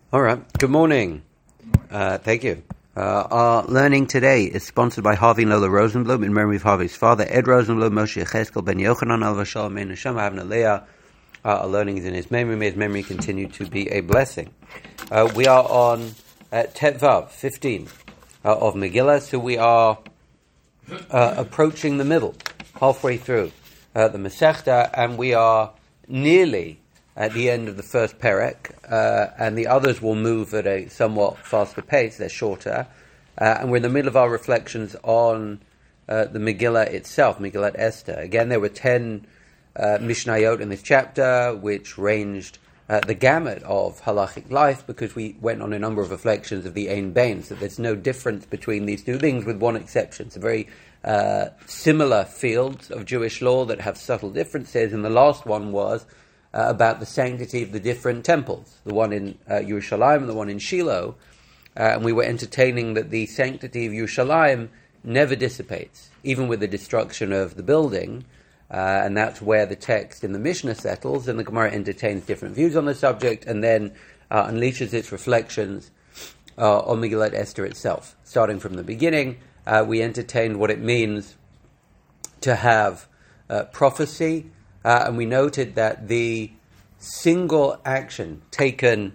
All right. Good morning. Thank you. Our learning today is sponsored by Harvey and Lola Rosenblum in memory of Harvey's father, Ed Rosenblum, Moshe Yecheskel Ben Yochanan Al Vashal Men Hashem Avna Leah. Our learning is in his memory. May his memory continue to be a blessing. We are on Tetvav 15 of Megillah, so we are approaching the middle, halfway through the Masechta, and we are nearly at the end of the first perek, and the others will move at a somewhat faster pace. They're shorter, and we're in the middle of our reflections on the Megillah itself, Megillat Esther. Again, there were 10 Mishnayot in this chapter, which ranged the gamut of halachic life, because we went on a number of reflections of the Ein Bain, so there's no difference between these two things, with one exception. It's a very similar fields of Jewish law that have subtle differences, and the last one was about the sanctity of the different temples, the one in Yerushalayim and the one in Shiloh, and we were entertaining that the sanctity of Yerushalayim never dissipates, even with the destruction of the building, and that's where the text in the Mishnah settles, and the Gemara entertains different views on the subject, and then unleashes its reflections on Megillat Esther itself. Starting from the beginning, we entertained what it means to have prophecy, and we noted that the single action taken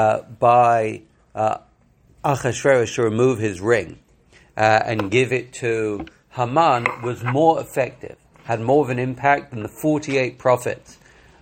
by Achashverosh to remove his ring and give it to Haman was more effective, had more of an impact than the 48 prophets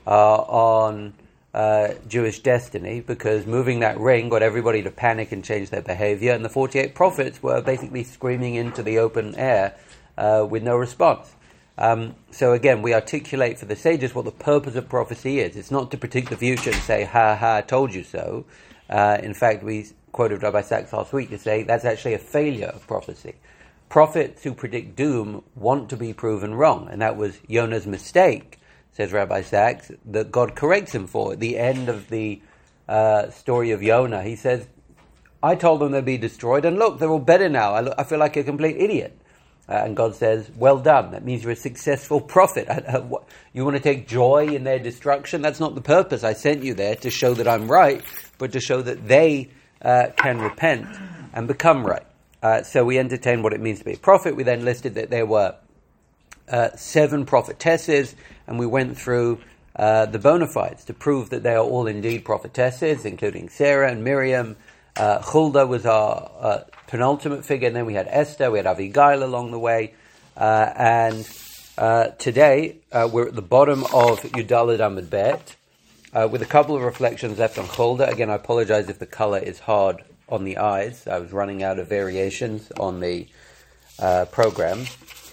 on Jewish destiny, because moving that ring got everybody to panic and change their behavior, and the 48 prophets were basically screaming into the open air with no response. So again, we articulate for the sages what the purpose of prophecy is. It's not to predict the future and say, ha ha, I told you so. In fact, we quoted Rabbi Sachs last week to say that's actually a failure of prophecy. Prophets who predict doom want to be proven wrong, and that was Yonah's mistake, says Rabbi Sachs, that God corrects him for. At the end of the story of Yonah, he says, I told them they'd be destroyed, and look, they're all better now. I feel like a complete idiot. And God says, well done. That means you're a successful prophet. You want to take joy in their destruction? That's not the purpose. I sent you there to show that I'm right, but to show that they can repent and become right. So we entertained what it means to be a prophet. We then listed that there were 7 prophetesses, and we went through the bona fides to prove that they are all indeed prophetesses, including Sarah and Miriam. Huldah was our penultimate figure, and then we had Esther, we had Avigail along the way, and today we're at the bottom of Yudalad Amud Bet, with a couple of reflections left on Huldah. Again, I apologize if the color is hard on the eyes. I was running out of variations on the program.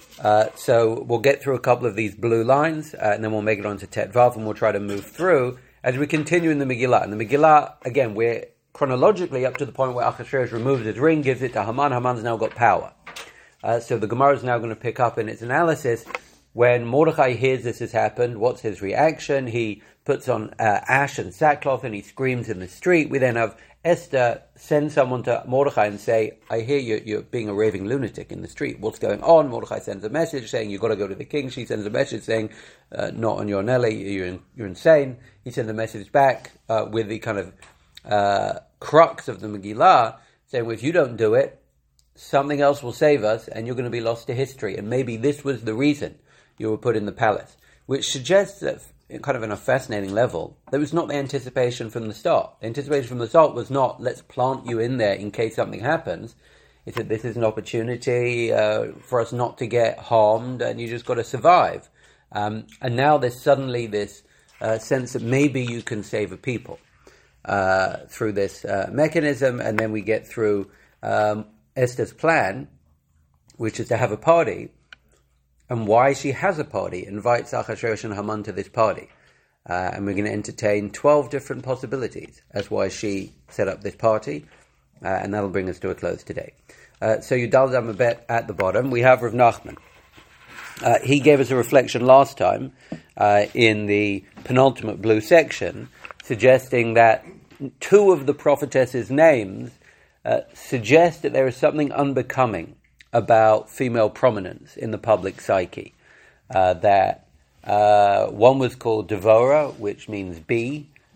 So we'll get through a couple of these blue lines, and then we'll make it on to Tetvav, and we'll try to move through as we continue in the Megillah. And the Megillah, again, we're chronologically up to the point where Achashverosh removes his ring, gives it to Haman. Haman's now got power. So the Gemara is now going to pick up in its analysis. When Mordechai hears this has happened, what's his reaction? He puts on ash and sackcloth and he screams in the street. We then have Esther send someone to Mordechai and say, I hear you're being a raving lunatic in the street. What's going on? Mordechai sends a message saying, you've got to go to the king. She sends a message saying, not on your Nelly, you're insane. He sends a message back with the kind of crux of the Megillah, saying, well, if you don't do it, something else will save us, and you're going to be lost to history. And maybe this was the reason you were put in the palace, which suggests that, kind of on a fascinating level, there was not the anticipation from the start. The anticipation from the start was not, let's plant you in there in case something happens. It's that this is an opportunity for us not to get harmed, and you just got to survive. And now there's suddenly this sense that maybe you can save a people through this mechanism, and then we get through Esther's plan, which is to have a party, and why she has a party, invites Achashverosh and Haman to this party. And we're going to entertain 12 different possibilities as why she set up this party, and that'll bring us to a close today. So Yudal Zamabet at the bottom, we have Rav Nachman. He gave us a reflection last time in the penultimate blue section, suggesting that 2 of the prophetesses' names suggest that there is something unbecoming about female prominence in the public psyche. That one was called Devorah, which means bee,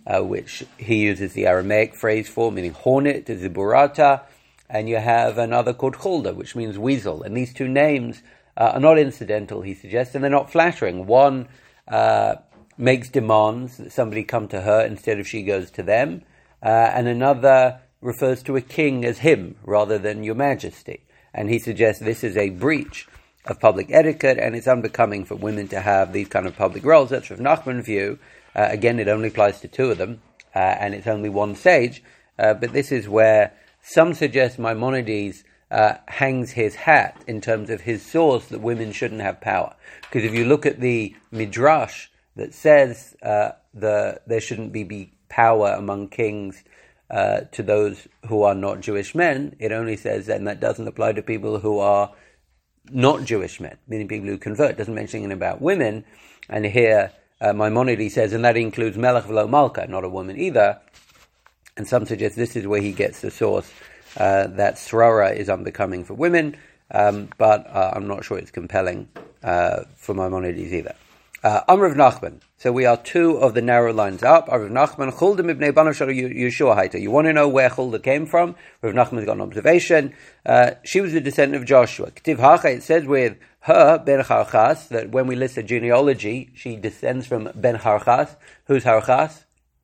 which he uses the Aramaic phrase for, meaning hornet, ziburata, and you have another called Hulda, which means weasel. And these two names are not incidental, he suggests, and they're not flattering. One makes demands that somebody come to her instead of she goes to them, and another refers to a king as him rather than your majesty. And he suggests this is a breach of public etiquette, and it's unbecoming for women to have these kind of public roles. That's Rav Nachman's view. Again, it only applies to two of them, and it's only one sage. But this is where some suggest Maimonides hangs his hat in terms of his source that women shouldn't have power. Because if you look at the Midrash that says there shouldn't be power among kings to those who are not Jewish men, it only says then that doesn't apply to people who are not Jewish men, meaning people who convert. It doesn't mention anything about women. And here Maimonides says, and that includes Melech v'lo Malka, not a woman either. And some suggest this is where he gets the source that Srara is unbecoming for women, but I'm not sure it's compelling for Maimonides either. Amr of Nachman. So we are two of the narrow lines up. Rav Nachman, Chulda mibnei banav shel Yeshua haita. You want to know where Chulda came from? Rav Nachman's got an observation. She was a descendant of Joshua. K'tiv hacha, it says with her, Ben Harchas, that when we list a genealogy, she descends from Ben Harchas. Who's Harchas?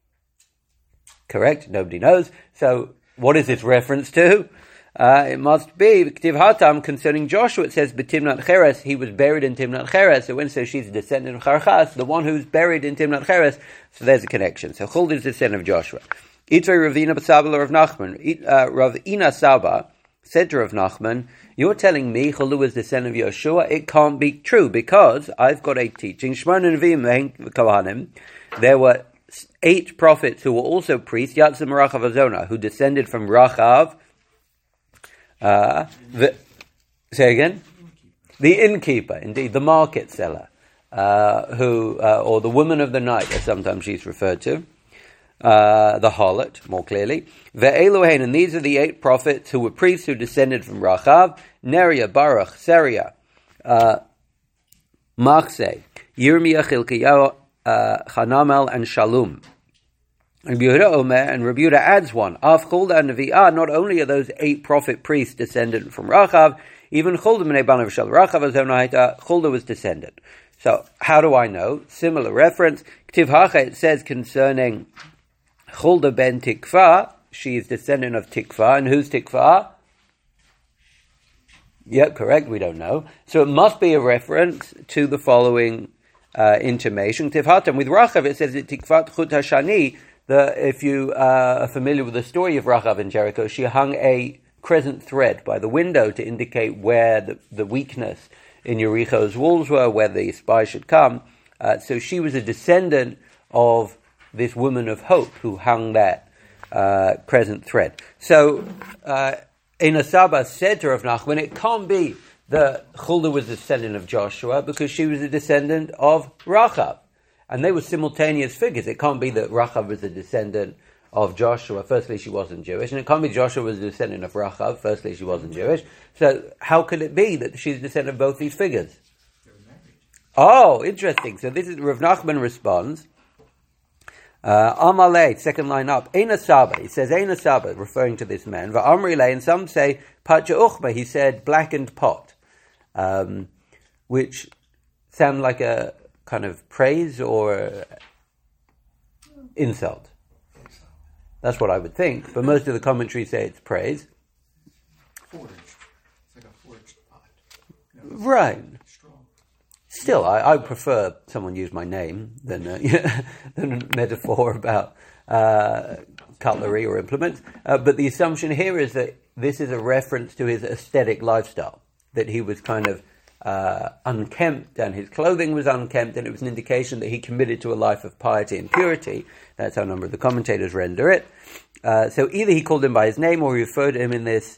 Correct, nobody knows. So what is this reference to? It must be K'tiv Hatam concerning Joshua. It says B'Timnat Cheres, he was buried in Timnat Cheres. So when it says she's a descendant of Harchas, the one who's buried in Timnat Cheres, so there's a connection. So Chulda is the descendant of Joshua. Itzvei Ravina B'Saba Rav Nachman. Rav Ina Saba said to Rav Nachman, you're telling me Chulda was the descendant of Yeshua? It can't be true, because I've got a teaching. Shmona Nevi'im Kohanim. There were 8 prophets who were also priests, Yatzim Rachav Azona, who descended from Rachav. Say again? The innkeeper, indeed, the market seller, or the woman of the night, as sometimes she's referred to, the harlot, more clearly. Ve'elohein, and these are the 8 prophets who were priests who descended from Rachav: Neriah, Baruch, Seriah, Machseh, Yirmiyah, Chilkiyahu, Hanamel, and Shalom. And Rabbi Yehuda Omer, and Rabbi Yehuda adds one. Af Chulda and Nevi'ah, not only are those 8 prophet priests descendant from Rachav, even Chulda B'nei Banav Shel Rachav Azonahita, Chulda was descendant. So, how do I know? Similar reference. K'tiv Hacha, it says concerning Chulda ben Tikva, she is descendant of Tikva, and who's Tikva? Yeah, correct, we don't know. So it must be a reference to the following intimation. K'tiv Hatam, with Rachav, it says that Tikvat Chut HaShani, if you are familiar with the story of Rachav in Jericho, she hung a crescent thread by the window to indicate where the weakness in Yericho's walls were, where the spy should come. So she was a descendant of this woman of hope who hung that crescent thread. So Eina Saba said to Rav Nachman, it can't be that Chulda was a descendant of Joshua because she was a descendant of Rachav. And they were simultaneous figures. It can't be that Rachav was a descendant of Joshua. Firstly, she wasn't Jewish. And it can't be Joshua was a descendant of Rachav. Firstly, she wasn't Jewish. So how could it be that she's a descendant of both these figures? Oh, interesting. So this is Rav Nachman responds. Amalei, second line up. Eina Saba. He says Eina Saba, referring to this man. Va'amrile, and some say Pacha Uchma. He said blackened pot, which sound like a kind of praise or insult. That's what I would think. But most of the commentaries say it's praise. Forged. It's like a forged pot. Right. Strong. Still, I prefer someone use my name than than a metaphor about cutlery or implements. But the assumption here is that this is a reference to his aesthetic lifestyle, that he was kind of unkempt and his clothing was unkempt, and it was an indication that he committed to a life of piety and purity. That's how a number of the commentators render it. So either he called him by his name or he referred to him in this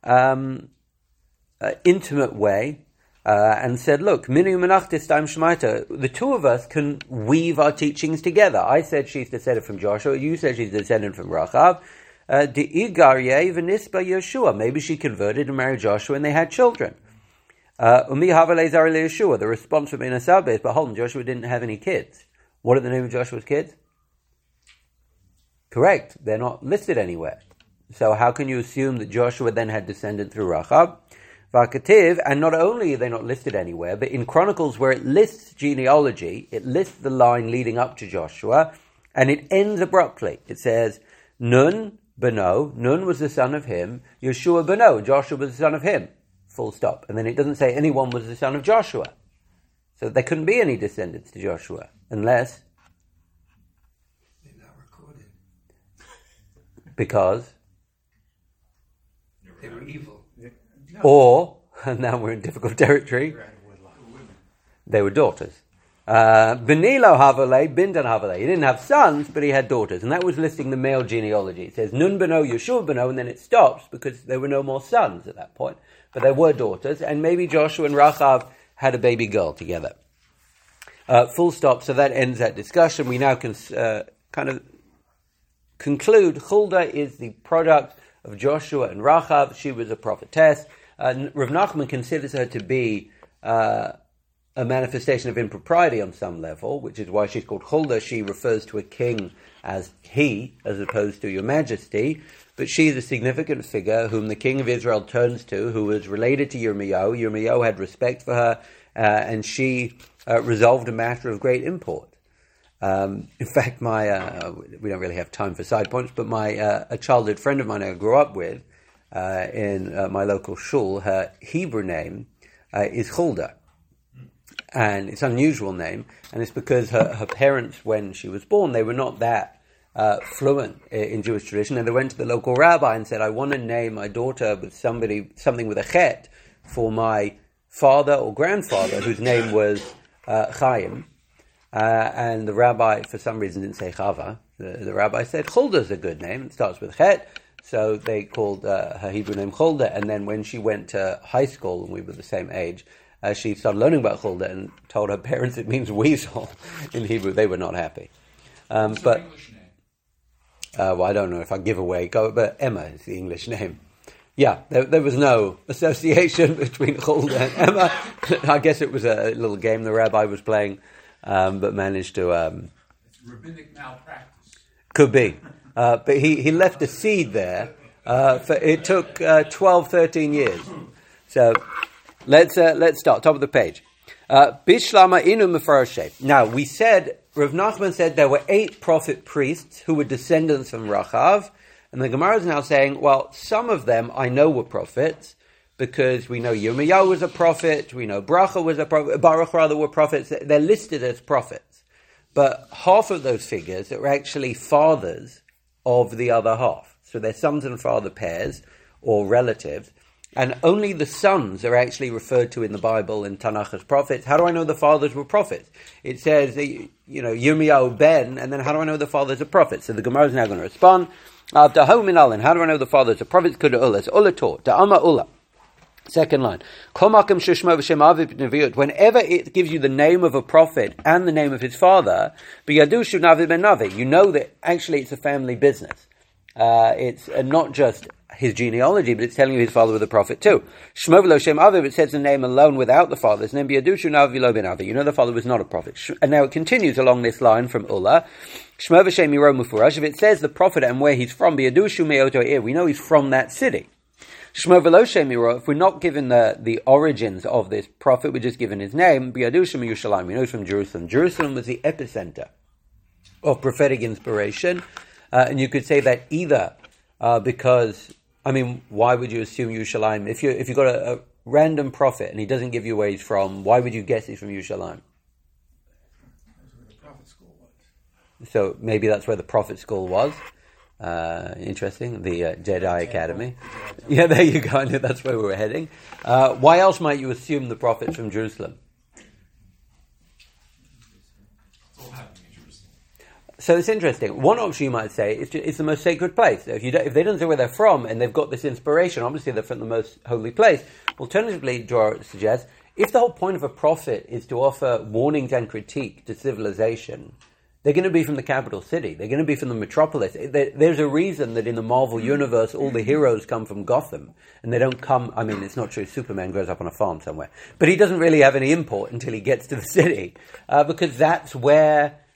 intimate way and said, look, Minu Menachtis Taim Shemaita, the two of us can weave our teachings together. I said she's descended from Joshua, you said she's descended from Rachav. Yeshua. Maybe she converted and married Joshua and they had children. The response from Eina Saba is, but hold on, Joshua didn't have any kids. What are the name of Joshua's kids? Correct. They're not listed anywhere. So how can you assume that Joshua then had descendant through Rachab? Vakativ, and not only are they not listed anywhere, but in Chronicles where it lists genealogy, it lists the line leading up to Joshua, and it ends abruptly. It says, Nun Beno, Nun was the son of him, Yeshua Beno, Joshua was the son of him. Full stop. And then it doesn't say anyone was the son of Joshua. So there couldn't be any descendants to Joshua, unless... They're not recorded. Because... They were evil. Or, and now we're in difficult territory, they were daughters. Benilo Havale, Bindan Havale. He didn't have sons, but he had daughters. And that was listing the male genealogy. It says Nun Beno, Yeshua Beno, and then it stops because there were no more sons at that point. But there were daughters, and maybe Joshua and Rachav had a baby girl together. Full stop, so that ends that discussion. We now can kind of conclude Huldah is the product of Joshua and Rachav. She was a prophetess. Rav Nachman considers her to be a manifestation of impropriety on some level, which is why she's called Huldah. She refers to a king as he, as opposed to your majesty. But she's a significant figure whom the king of Israel turns to, who was related to Yirmiyahu. Yirmiyahu had respect for her, and she resolved a matter of great import. In fact, we don't really have time for side points, but a childhood friend of mine I grew up with in my local shul, her Hebrew name is Huldah. And it's an unusual name, and it's because her parents, when she was born, they were not that fluent in Jewish tradition, and they went to the local rabbi and said, I want to name my daughter with something with a chet for my father or grandfather, whose name was Chaim. And the rabbi, for some reason, didn't say Chava. The rabbi said, Huldah's a good name. It starts with Chet. So they called her Hebrew name Huldah. And then when she went to high school, and we were the same age, she started learning about Huldah and told her parents it means weasel in Hebrew. They were not happy. But English name? Well, I don't know if I give away, but Emma is the English name. Yeah, there was no association between Huldah and Emma. I guess it was a little game the rabbi was playing. But managed to... It's rabbinic malpractice. Could be. But he left a seed there. It took 12, 13 years. So let's start. Top of the page. Bishlama inu mefarashe. Now, we said, Rav Nachman said there were 8 prophet priests who were descendants from Rachav. And the Gemara is now saying, well, some of them I know were prophets, because we know Yirmiyahu was a prophet, we know Baruch was a prophet, Baruch rather were prophets. They're listed as prophets. But half of those figures are actually fathers of the other half. So they're sons and father pairs, or relatives. And only the sons are actually referred to in the Bible and Tanakh as prophets. How do I know the fathers were prophets? It says, Yirmiyahu ben, and then how do I know the fathers are prophets? So the Gemara is now going to respond. After Hominalin, how do I know the fathers are prophets? Kuda Ulla. So Ulla taught. Da'ama Ulla. Second line. Whenever it gives you the name of a prophet and the name of his father, you know that actually it's a family business. It's not just his genealogy, but it's telling you his father was a prophet too. It says the name alone without the father's name. You know the father was not a prophet. And now it continues along this line from Ulla. If it says the prophet and where he's from, we know he's from that city. If we're not given the origins of this prophet, we're just given his name, we know he's from Jerusalem. Jerusalem was the epicenter of prophetic inspiration. And you could say that either because, why would you assume Yerushalayim? If you've got a random prophet and he doesn't give you where he's from, why would you guess he's from Yerushalayim? That's where the prophet school was. So maybe that's where the prophet school was. Interesting. The Jedi Academy. Yeah, there you go. I knew that's where we were heading. Why else might you assume the prophet's from Jerusalem? It's all happening in Jerusalem. So it's interesting. One option you might say is it's the most sacred place. So if they don't say where they're from and they've got this inspiration, obviously they're from the most holy place. Alternatively, Dora suggests, if the whole point of a prophet is to offer warnings and critique to civilization, they're going to be from the capital city. They're going to be from the metropolis. There's a reason that in the Marvel universe, all the heroes come from Gotham. And they don't come... it's not true. Superman grows up on a farm somewhere. But he doesn't really have any import until he gets to the city. Because that's where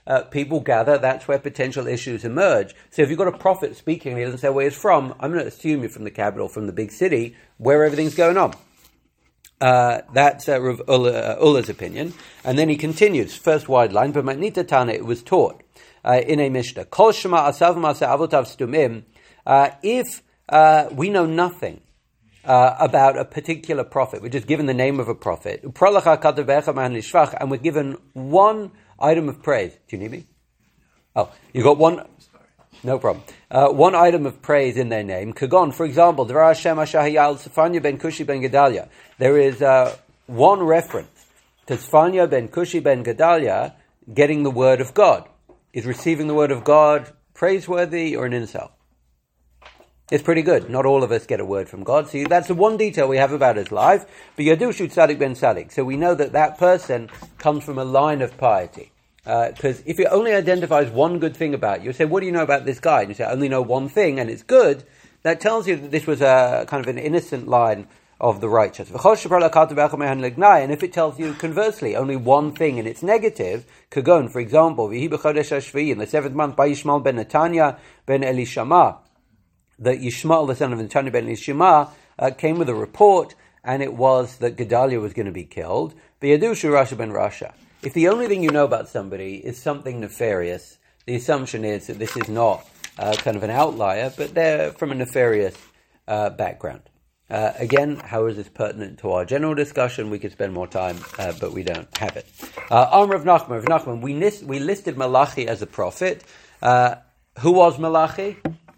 people gather, that's where potential issues emerge. So if you've got a prophet speaking and he doesn't say where he's from, I'm going to assume you're from the capital, from the big city, where everything's going on. That's Rav Ulla's opinion. And then he continues, first wide line, but Matnita Tana, it was taught in a Mishnah. Kol Shema Asav Masa Avotav Stumim, if we know nothing about a particular prophet, we're just given the name of a prophet, and we're given one item of praise. Do you need me? Oh, you got one? No problem. One item of praise in their name. Kagon, for example, Dvar Hashem Ashahayal Tzfanya ben Kushi ben Gedalia. There is one reference to Tzfanya ben Kushi ben Gedalia getting the word of God. Is receiving the word of God praiseworthy or an insult? It's pretty good. Not all of us get a word from God. So that's the one detail we have about his life. But Yadushu Tzadik ben Tzadik. So we know that person comes from a line of piety. Because if it only identifies one good thing about you, say, what do you know about this guy? And you say, I only know one thing, and it's good. That tells you that this was a kind of an innocent line of the righteous. And if it tells you conversely, only one thing and it's negative, Kagon, for example, in the 7th month, by Yishmael ben Netanya ben Elishama, that Yishmael, the son of Netanya ben Elishama, came with a report, and it was that Gedalia was going to be killed. B'yadushu Rasha ben Rasha. If the only thing you know about somebody is something nefarious, the assumption is that this is not kind of an outlier, but they're from a nefarious background. Again, how is this pertinent to our general discussion? We could spend more time, but we don't have it. Rav Nachman, we listed Malachi as a prophet. Who was Malachi?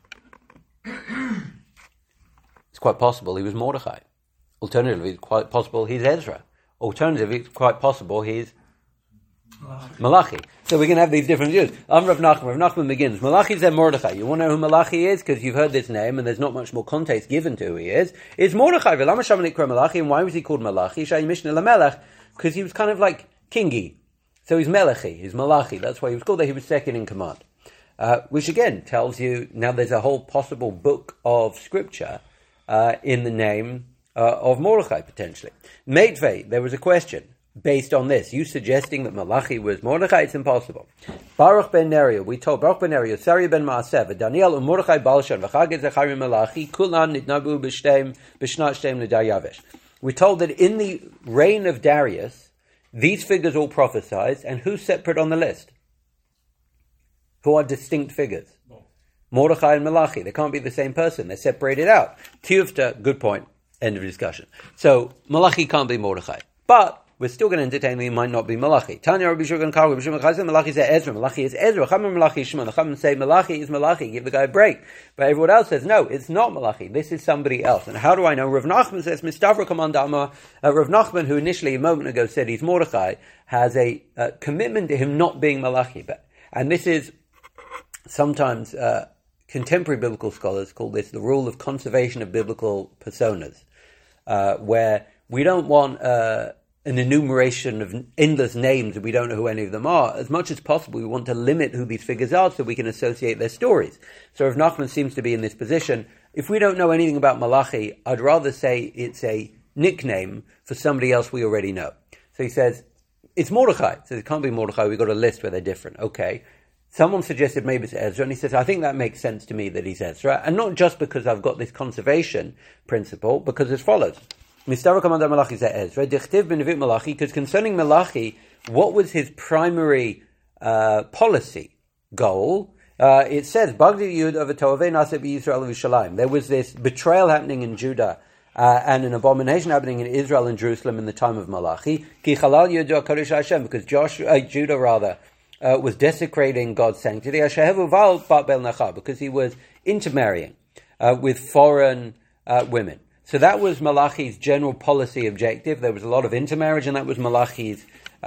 It's quite possible he was Mordechai. Alternatively, it's quite possible he's Ezra. Alternatively, it's quite possible he's Malachi. So we're going to have these different views. Rav Nachman begins. Malachi is Mordechai. You want to know who Malachi is? Because you've heard this name and there's not much more context given to who he is. It's Mordechai. Malachi. And why was he called Malachi? Because he was kind of like kingy. So he's Melechi. He's Malachi. That's why he was called that. He was second in command. Which again tells you, now there's a whole possible book of scripture in the name of Mordechai, potentially. Meitvei, there was a question based on this. You suggesting that Malachi was Mordechai? It's impossible. Baruch ben Neriah, we told Baruch ben Neriah, Sari ben Maasev, Daniel Mordechai Balshan, V'chaged Zechariah Malachi, Kulan Nitnabu B'Shnat Shtem L'Daryavish. We told that in the reign of Darius, these figures all prophesied, and who's separate on the list? Who are distinct figures? Mordechai and Malachi. They can't be the same person. They're separated out. Tiyufta, good point. End of discussion. So, Malachi can't be Mordechai. But we're still going to entertain that he might not be Malachi. Tanya Rabbi Shimon Kar, Rabbi Shimon Chai, Malachi says Ezra. Malachi is Ezra. Chachamim Malachi Shimon. The Chachamim say Malachi is Malachi. Give the guy a break. But everyone else says, no, it's not Malachi. This is somebody else. And how do I know? Rav Nachman says, Mistavra Kamandama. Rav Nachman, who initially a moment ago said he's Mordechai, has a commitment to him not being Malachi. And this is sometimes contemporary biblical scholars call this the rule of conservation of biblical personas, where we don't want an enumeration of endless names and we don't know who any of them are. As much as possible, we want to limit who these figures are so we can associate their stories. So Rav Nachman seems to be in this position. If we don't know anything about Malachi, I'd rather say it's a nickname for somebody else we already know. So he says, it's Mordechai. So it can't be Mordechai, we've got a list where they're different. Okay. Someone suggested maybe it's Ezra, and he says, I think that makes sense to me that he's Ezra, and not just because I've got this conservation principle, because as follows. Mistara Commander Malachi said Ezra, Dichtiv Benevit Malachi, because concerning Malachi, what was his primary policy goal? It says, Bagdi Yud of Tovei Nasib Yisrael of Yerushalayim. There was this betrayal happening in Judah, and an abomination happening in Israel and Jerusalem in the time of Malachi. Ki Chalal Yud Kodesh Hashem, because Judah was desecrating God's sanctity, because he was intermarrying with foreign women. So that was Malachi's general policy objective. There was a lot of intermarriage, and that was Malachi's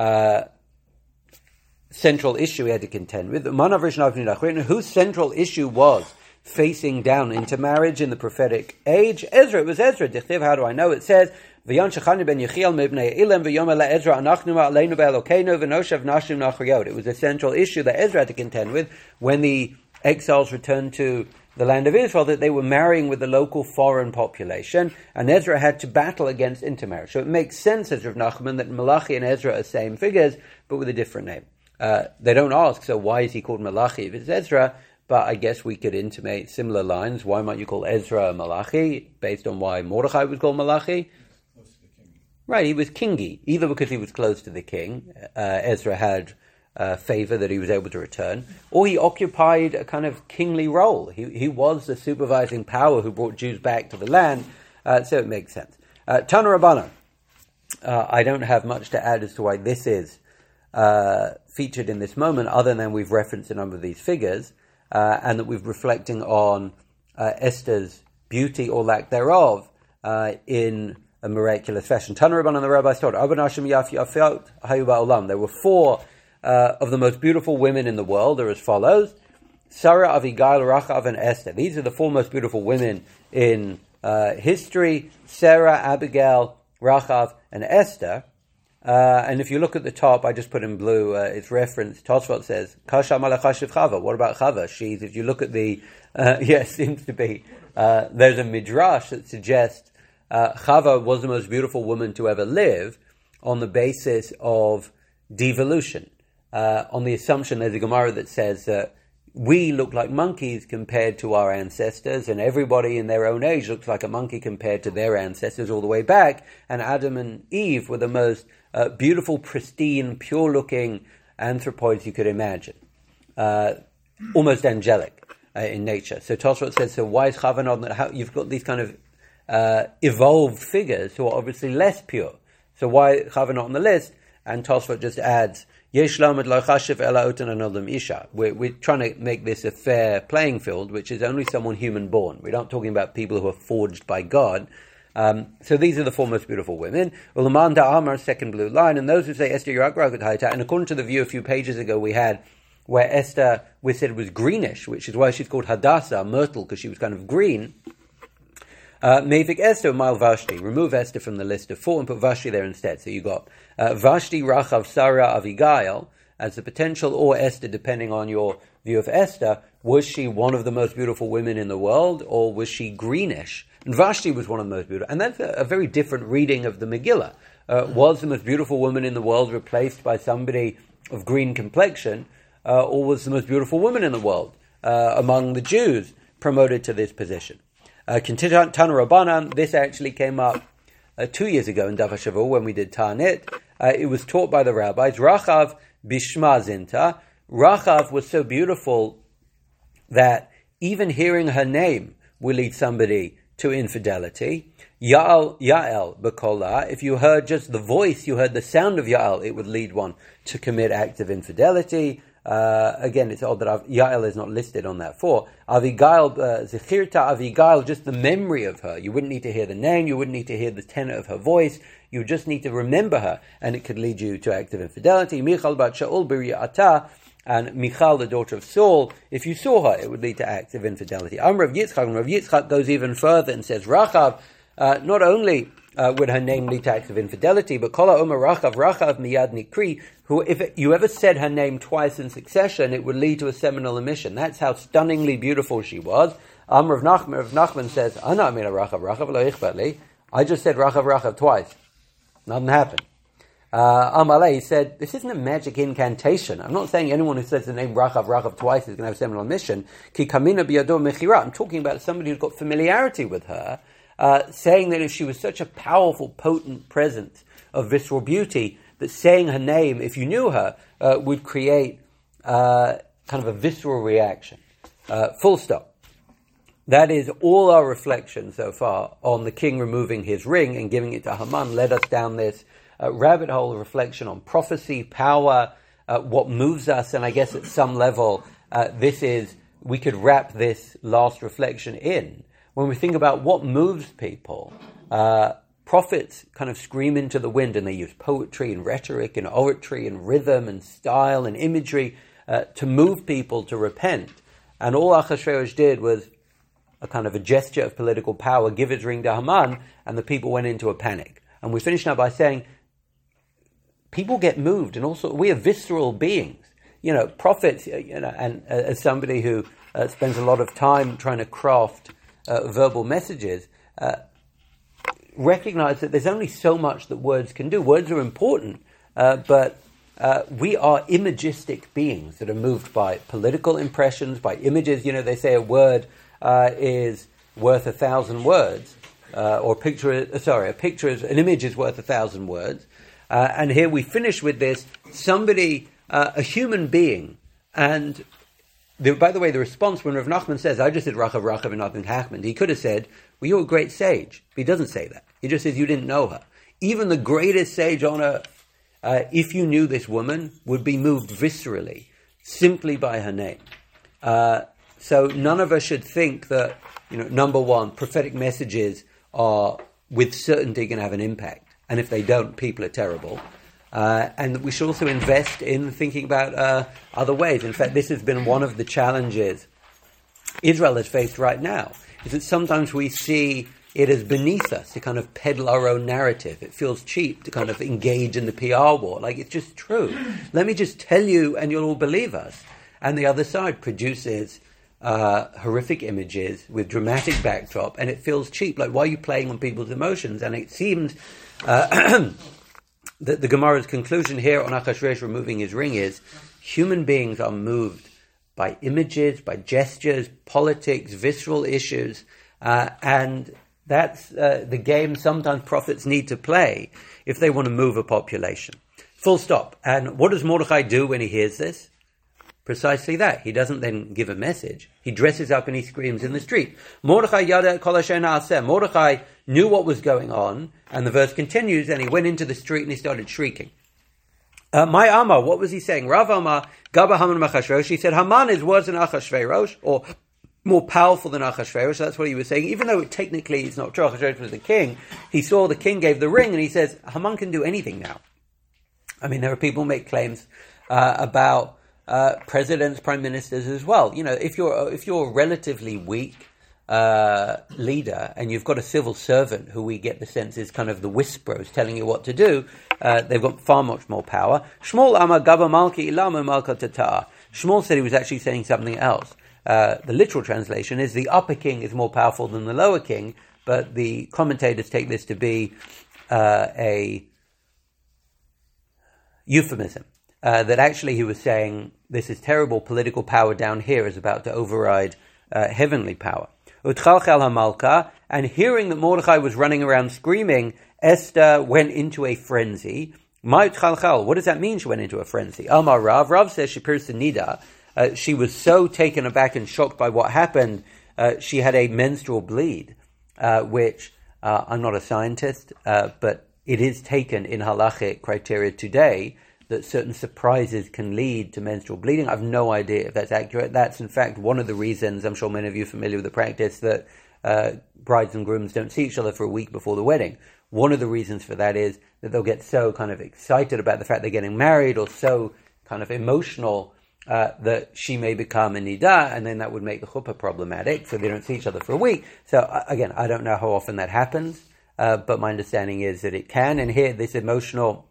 central issue he had to contend with. Whose central issue was facing down intermarriage in the prophetic age? Ezra. It was Ezra. How do I know? It says, it was a central issue that Ezra had to contend with when the exiles returned to the land of Israel, that they were marrying with the local foreign population, and Ezra had to battle against intermarriage. So it makes sense, as Rav Nachman, that Malachi and Ezra are same figures, but with a different name. They don't ask, so why is he called Malachi if it's Ezra? But I guess we could intimate similar lines. Why might you call Ezra Malachi, based on why Mordechai was called Malachi? Right, he was kingy, either because he was close to the king, Ezra had favor that he was able to return, or he occupied a kind of kingly role. He was the supervising power who brought Jews back to the land, so it makes sense. Tana Rabbanan. I don't have much to add as to why this is featured in this moment, other than we've referenced a number of these figures, and that we're reflecting on Esther's beauty or lack thereof in a miraculous fashion. Tana Rabbanan, the rabbis taught, there were 4 of the most beautiful women in the world. They're as follows: Sarah, Avigail, Rachav, and Esther. These are the 4 most beautiful women in history: Sarah, Abigail, Rachav, and Esther. And if you look at the top, I just put in blue, it's referenced. Tosfot says, Kasha Malachashiv Chava. What about Chava? She's, if you look at the, seems to be, there's a midrash that suggests Chava was the most beautiful woman to ever live on the basis of devolution. On the assumption, there's a Gemara that says that we look like monkeys compared to our ancestors, and everybody in their own age looks like a monkey compared to their ancestors all the way back, and Adam and Eve were the most beautiful, pristine, pure-looking anthropoids you could imagine. Almost angelic in nature. So Tosfot says, so why is Chava not? You've got these kind of evolved figures who are obviously less pure. So why Chava not on the list? And Tosfot just adds, we're trying to make this a fair playing field, which is only someone human born. We're not talking about people who are forged by God. So these are the 4 most beautiful women. Ulaman Da'amar, second blue line, and those who say Esther Yirak Haita, and according to the view a few pages ago we had, where Esther, we said, was greenish, which is why she's called Hadassah, myrtle, because she was kind of green. Mevik Esther, Mal Vashti. Remove Esther from the list of 4 and put Vashti there instead. So you got Vashti, Rachav, Sarah, Avigail as the potential, or Esther, depending on your view of Esther. Was she one of the most beautiful women in the world, or was she greenish? And Vashti was one of the most beautiful. And that's a very different reading of the Megillah. Was the most beautiful woman in the world replaced by somebody of green complexion, or was the most beautiful woman in the world among the Jews promoted to this position? Tana Rabbanan, this actually came up 2 years ago in Daf HaShavua when we did Ta'anit. It was taught by the rabbis. Rachav Bishma Zinta. Rachav was so beautiful that even hearing her name will lead somebody to infidelity. Yael Bekola. If you heard just the voice, you heard the sound of Yael, it would lead one to commit acts of infidelity. Again, it's odd that Yael is not listed on that 4. Avigail, Zechirta Avigail, just the memory of her. You wouldn't need to hear the name, you wouldn't need to hear the tenor of her voice, you just need to remember her, and it could lead you to acts of infidelity. Michal bat Shaul b'ri'ata, and Michal, the daughter of Saul, if you saw her, it would lead to acts of infidelity. Rav Yitzchak goes even further and says, Rachav, not only would her name lead to acts of infidelity, but Kola Omer Rachav Miyad Nikri, who, if you ever said her name twice in succession, it would lead to a seminal emission. That's how stunningly beautiful she was. Rav Nachman says, Ana Amina Rachav lo ichbali. I just said Rachav twice. Nothing happened. Amalei said, this isn't a magic incantation. I'm not saying anyone who says the name Rachav twice is going to have a seminal emission. Ki kamina biyado mechira. I'm talking about somebody who's got familiarity with her, saying that if she was such a powerful, potent presence of visceral beauty, that saying her name, if you knew her, would create kind of a visceral reaction. Full stop. That is all our reflection so far on the king removing his ring and giving it to Haman led us down this rabbit hole of reflection on prophecy, power, what moves us, and I guess at some level we could wrap this last reflection in. When we think about what moves people, prophets kind of scream into the wind, and they use poetry and rhetoric and oratory and rhythm and style and imagery to move people to repent. And all Achashverosh did was a kind of a gesture of political power, give his ring to Haman, and the people went into a panic. And we finish now by saying, people get moved, and also we are visceral beings. Prophets, and as somebody who spends a lot of time trying to craft verbal messages, recognize that there's only so much that words can do. Words are important, but we are imagistic beings that are moved by political impressions, by images. They say a word is worth 1,000 words, or an image is worth 1,000 words. And here we finish with this, a human being, and by the way, the response when Rav Nachman says, I just said Rachav and nothing Hachman, he could have said, well, you're a great sage. But he doesn't say that. He just says, you didn't know her. Even the greatest sage on earth, if you knew this woman, would be moved viscerally, simply by her name. So none of us should think that, number one, prophetic messages are with certainty going to have an impact. And if they don't, people are terrible. And we should also invest in thinking about other ways. In fact, this has been one of the challenges Israel has faced right now, is that sometimes we see it as beneath us to kind of peddle our own narrative. It feels cheap to kind of engage in the PR war. Like, it's just true. Let me just tell you and you'll all believe us. And the other side produces horrific images with dramatic backdrop, and it feels cheap. Like, why are you playing on people's emotions? And it seems that the Gemara's conclusion here on Achashverosh removing his ring is human beings are moved by images, by gestures, politics, visceral issues, and that's the game sometimes prophets need to play if they want to move a population. Full stop. And what does Mordechai do when he hears this? Precisely that. He doesn't then give a message. He dresses up and he screams in the street. Mordechai yada kol asher na'aseh. Mordechai knew what was going on, and the verse continues, and he went into the street and he started shrieking. My Amma, what was he saying? Rav Amma, Gaba Haman Achashverosh. He said Haman is worse than Achashverosh, or more powerful than Achashverosh. That's what he was saying. Even though technically it's not true, Achashverosh was the king. He saw the king gave the ring, and he says Haman can do anything now. I mean, there are people who make claims about presidents, prime ministers as well. If you're a relatively weak leader and you've got a civil servant who we get the sense is kind of the whisperers telling you what to do, they've got far much more power. Shmuel Amar Gaba Malki Ilama Malka Tata. Shmuel said he was actually saying something else. The literal translation is the upper king is more powerful than the lower king, but the commentators take this to be a euphemism. That actually he was saying this is terrible political power down here is about to override heavenly power. Utchalchal HaMalka, and hearing that Mordechai was running around screaming, Esther went into a frenzy. Ma utchalchal, what does that mean she went into a frenzy? Amar Rav. Rav says she pierced the nida. She was so taken aback and shocked by what happened, she had a menstrual bleed, which I'm not a scientist, but it is taken in halachic criteria today that certain surprises can lead to menstrual bleeding. I have no idea if that's accurate. That's, in fact, one of the reasons, I'm sure many of you are familiar with the practice, that brides and grooms don't see each other for a week before the wedding. One of the reasons for that is that they'll get so kind of excited about the fact they're getting married, or so kind of emotional that she may become a nida, and then that would make the chuppah problematic, so they don't see each other for a week. So, again, I don't know how often that happens, but my understanding is that it can, and here this emotional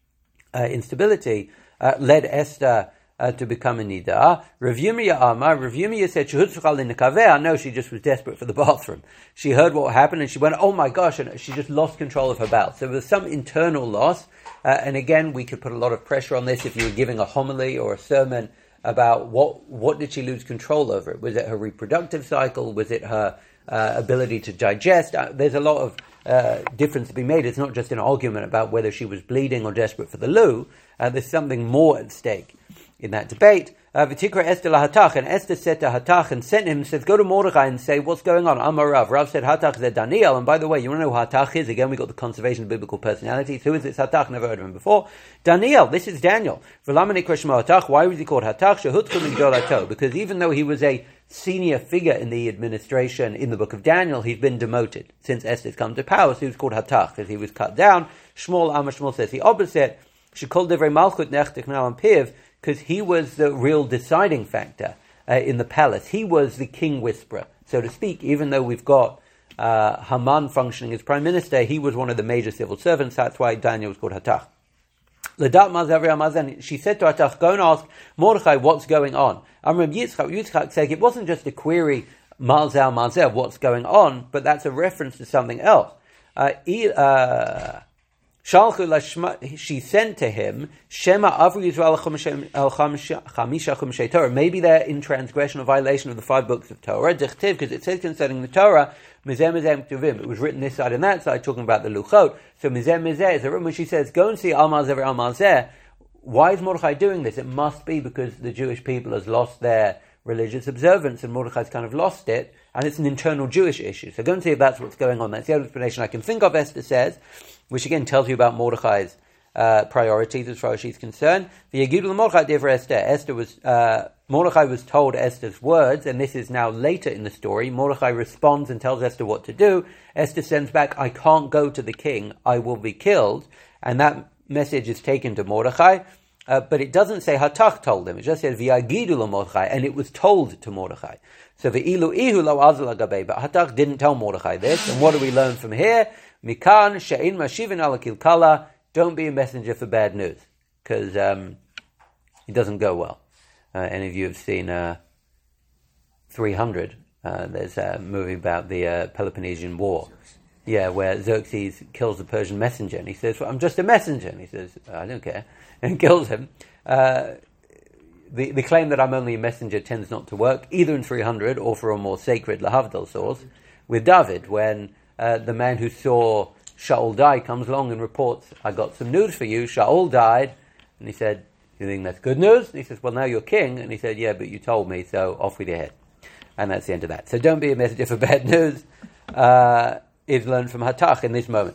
instability led Esther to become a nida. Rav Yirmiyah said, no, she just was desperate for the bathroom. She heard what happened and she went, oh my gosh, and she just lost control of her bowels. So there was some internal loss, and again, we could put a lot of pressure on this if you were giving a homily or a sermon about what did she lose control over. Was it her reproductive cycle? Was it her ability to digest? There's a lot of difference to be made. It's not just an argument about whether she was bleeding or desperate for the loo. There's something more at stake in that debate. V'tikra Esther lahatach, and Esther said to Hatach and sent him, says, go to Mordechai and say, what's going on? Amar Rav. Rav said, Hatach is Daniel, and by the way, you want to know who Hatach is? Again, we got the conservation of biblical personalities. Who is this Hatach? Never heard of him before. Daniel, this is Daniel. V'lamani krishma Hatach. Why was he called Hatach? Shehutchu migdolato. Because even though he was a senior figure in the administration in the book of Daniel, he's been demoted since Esther's come to power, so he was called Hatach, because he was cut down. Shmuel Amar Shmuel says the opposite. She called divrei malchut nechtich now piv, because he was the real deciding factor in the palace. He was the king whisperer, so to speak. Even though we've got Haman functioning as prime minister, he was one of the major civil servants. That's why Daniel was called Hatach. Ledat Mazavri Amazan, she said to Hatach, go and ask Mordechai what's going on. Amram Yitzchak said it wasn't just a query, Mazel, what's going on, but that's a reference to something else. She sent to him, Shema Avru Yisrael el Chamisha Chumshei Torah. Maybe they're in transgression or violation of the 5 books of Torah. Dichtiv, because it says concerning the Torah, Mizeh Mizeh Ktuvim. It was written this side and that side, talking about the Luchot. So Mizeh Mizeh is a room when she says, go and see Al Malzeh Al Malzeh. Why is Mordechai doing this? It must be because the Jewish people has lost their religious observance, and Mordechai's kind of lost it, and it's an internal Jewish issue. So go and see if that's what's going on. That's the only explanation I can think of, Esther says, which again tells you about Mordechai's priorities as far as she's concerned. The Yegidul Mordechai Devra Esther. Mordechai was told Esther's words, and this is now later in the story. Mordechai responds and tells Esther what to do. Esther sends back, I can't go to the king, I will be killed. And that message is taken to Mordechai. But it doesn't say Hatach told him. It just says V'yagidu lo Mordechai, and it was told to Mordechai. So the ilu ihu lo azal agabei, but Hatach didn't tell Mordechai this. And what do we learn from here? Mikan she'in mashivin ala kilkala. Don't be a messenger for bad news, because it doesn't go well. Any of you have seen 300? There's a movie about the Peloponnesian War. Yeah, where Xerxes kills the Persian messenger, and he says, well, I'm just a messenger. And he says, I don't care, and kills him. The claim that I'm only a messenger tends not to work, either in 300 or for a more sacred Lahavdil source, with David, when the man who saw Shaul die comes along and reports, I got some news for you, Shaul died. And he said, you think that's good news? And he says, well, now you're king. And he said, yeah, but you told me, so off with your head. And that's the end of that. So don't be a messenger for bad news. Is learned from Hatach in this moment.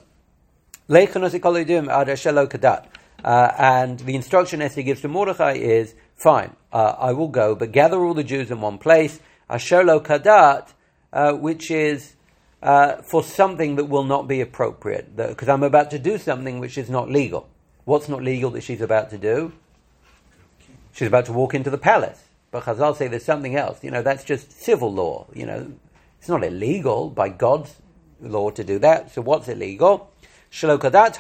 And the instruction Esther gives to Mordechai is, fine, I will go, but gather all the Jews in one place, Asher lo kadat, which is for something that will not be appropriate, because I'm about to do something which is not legal. What's not legal that she's about to do? She's about to walk into the palace. But Chazal say there's something else. That's just civil law. It's not illegal by God's law to do that. So what's illegal? Because